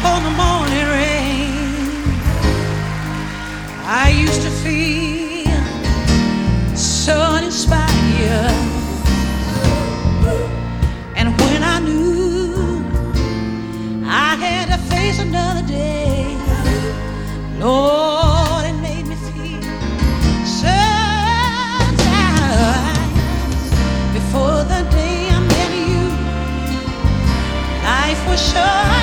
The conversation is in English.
on the morning rain. I used to feel so uninspired, and when I knew I had to face another day, Lord,